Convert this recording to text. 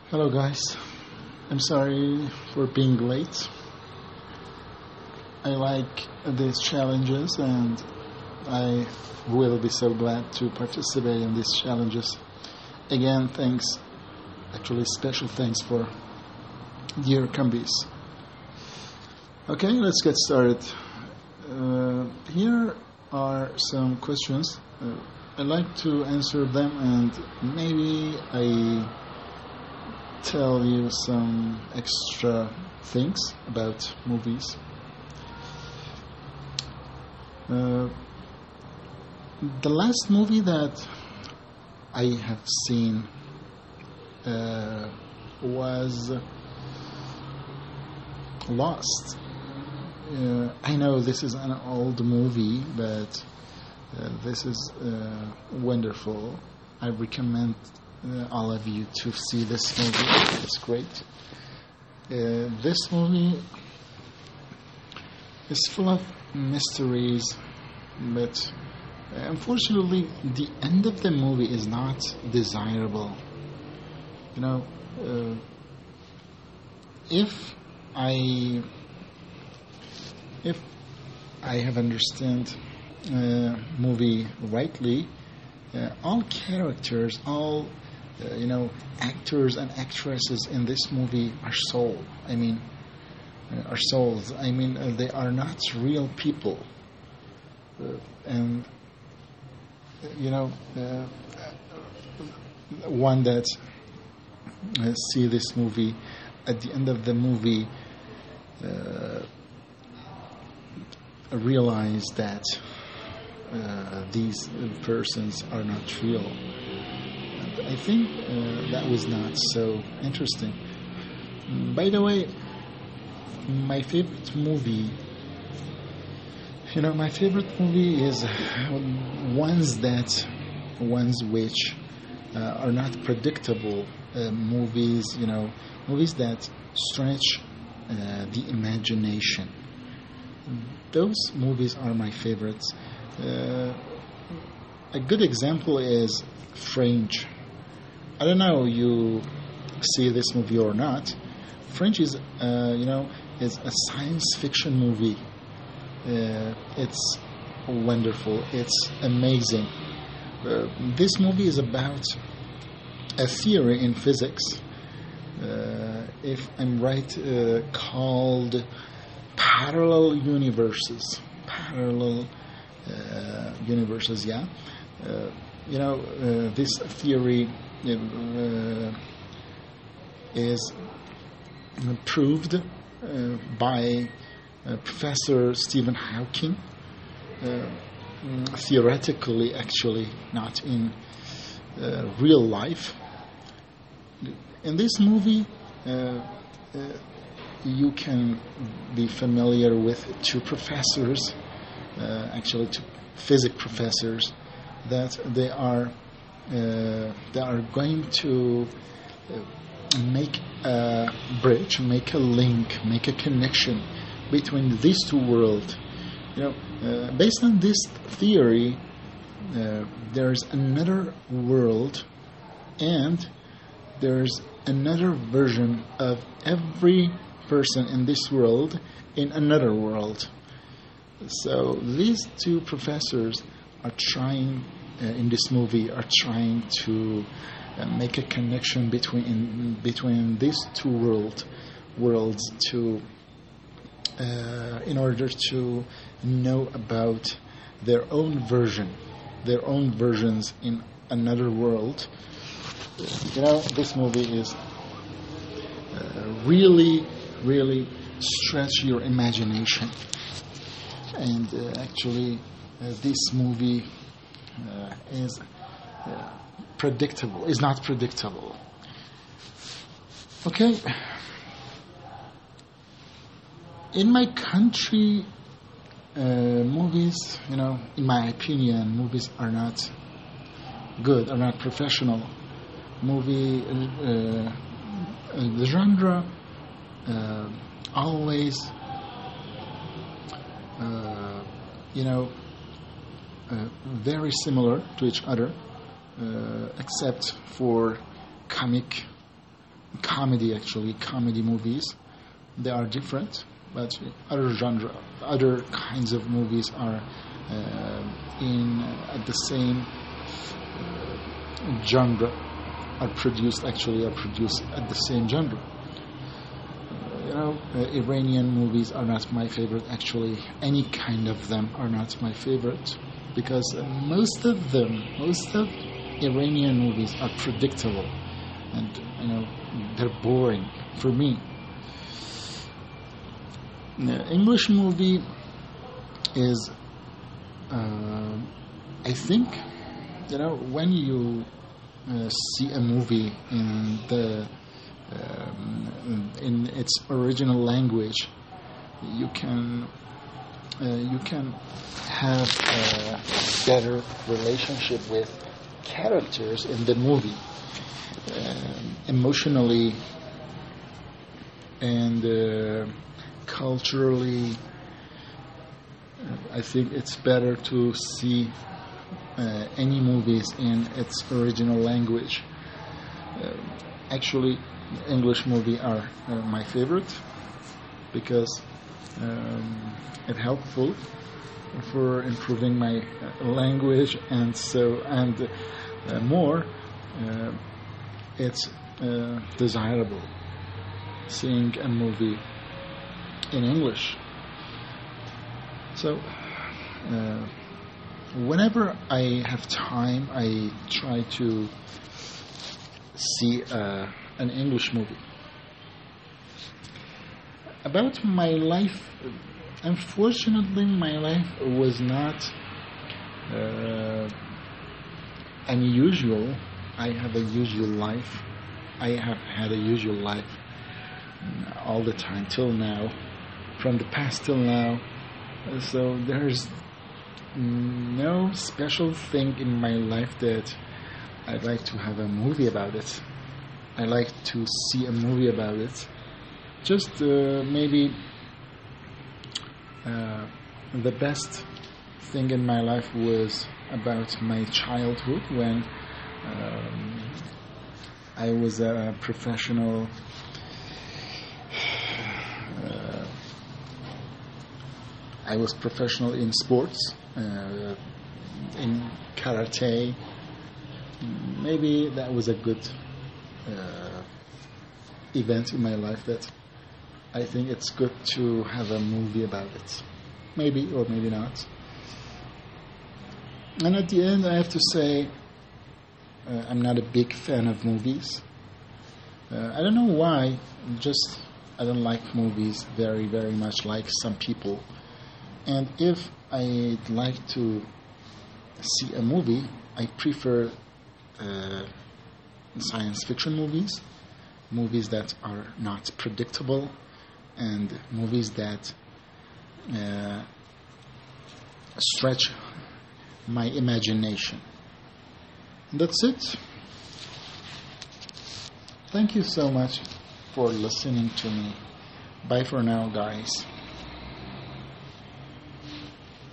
Hello, guys. I'm sorry for being late. I like these challenges and I will be so glad to participate in these challenges. Again, thanks, actually, special thanks for dear Kambis. Okay, let's get started. Here are some questions. I'd like to answer them and maybe I tell you some extra things about movies. The last movie that I have seen was Lost. I know this is an old movie, but this is wonderful. I recommend all of you to see this movie. It's great. This movie is full of mysteries, but unfortunately, the end of the movie is not desirable. You know, if I have understand movie rightly, all characters, all actors and actresses in this movie are souls. They are not real people. And one that see this movie, at the end of the movie, realize that these persons are not real. I think that was not so interesting. By the way, my favorite movie is ones which are not predictable movies, movies that stretch the imagination. Those movies are my favorites. A good example is Fringe. I don't know you see this movie or not. Fringe is a science fiction movie. It's wonderful. It's amazing. This movie is about a theory in physics, if I'm right, called parallel universes. Yeah. This theory is proved by Professor Stephen Hawking, theoretically, actually, not in real life. In this movie, you can be familiar with two professors, actually two physics professors, that they are going to make a bridge, make a link, make a connection between these two worlds. Based on this theory, there's another world, and there's another version of every person in this world in another world. So these two professors are trying in this movie are trying to make a connection between these two worlds to in order to know about their own versions in another world. This movie is really stretch your imagination, and actually this movie is not predictable. Okay. In my country, movies, in my opinion, movies are not good, are not professional. The genre always, very similar to each other, except for comic comedy, actually, comedy movies. They are different, but other kinds of movies are in at the same genre, are produced at the same genre. Iranian movies are not my favorite. Actually, any kind of them are not my favorite because most of Iranian movies are predictable, and they're boring for me. The English movie is, I think, when you see a movie in its original language, you can have a better relationship with characters in the movie, emotionally and culturally. I think it's better to see any movies in its original language. Actually, English movies are my favorite because it's helpful for improving my language, and more it's desirable seeing a movie in English. So whenever I have time, I try to see an English movie. About my life, unfortunately, my life was not unusual. I have a usual life. I have had a usual life all the time till now, from the past till now. So there's no special thing in my life that I'd like to have a movie about it. I like to see a movie about it. Just maybe the best thing in my life was about my childhood when I was a professional in sports, in karate. Maybe that was a good event in my life that I think it's good to have a movie about it. Maybe or maybe not. And at the end, I have to say I'm not a big fan of movies. I don't know why. I don't like movies very, very much like some people. And if I'd like to see a movie, I prefer science fiction movies that are not predictable, and movies that stretch my imagination. That's it. Thank you so much for listening to me. Bye for now, guys.